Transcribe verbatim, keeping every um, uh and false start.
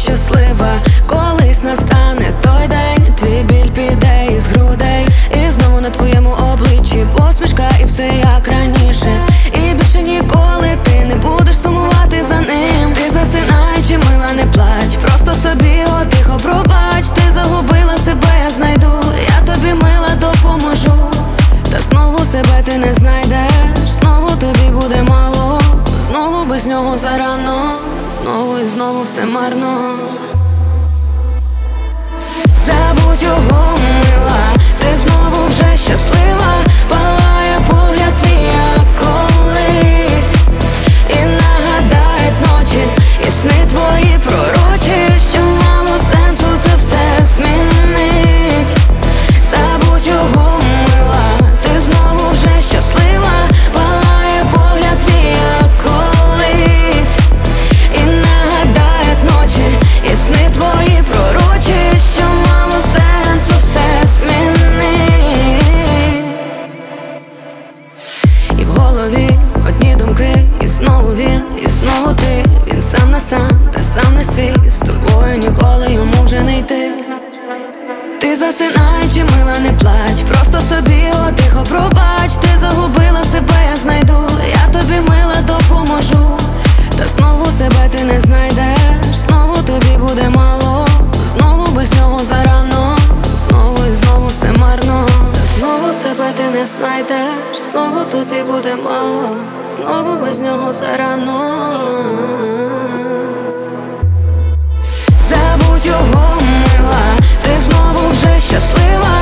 щаслива. Колись настане той день, твій біль піде із грудей, і знову на твоєму обличчі посмішка, і все як раніше. І більше ніколи ти не будеш сумувати за ним. Ти засинай, чи мила, не плач, просто собі о тихо пробач. Ти загубила себе, я знайду, я тобі мила допоможу. Та знову себе ти не знайдеш, знову тобі буде мало, знову без нього зарано, знову і знову все марно. Забудь його, мила, ти знову вже щаслива. Палає погляд твій, як колись, і нагадають ночі, і сни твої пророчі, що мало сенсу це все змінить. Забудь його, мила, ти знову вже щаслива. Палає погляд твій, як колись, і нагадають ночі, і сни твої пророчі, що мало сенсу все змінить. І в голові одні думки, і знову він, і знову ти. Він сам на сам, та сам не свій, з тобою ніколи йому вже не йти. Ти засинай, чи мила, не плач, просто собі о тихо пробач. Ти загубила себе, я знайду, я тобі мила допоможу. Та знову себе ти не знайдеш, знову тобі буде мало, знову без нього зарано, знову і знову все марно. Та знову себе ти не знайдеш, знову тобі буде мало, знову без нього зарано. Забудь його, мила, ти знову вже щаслива.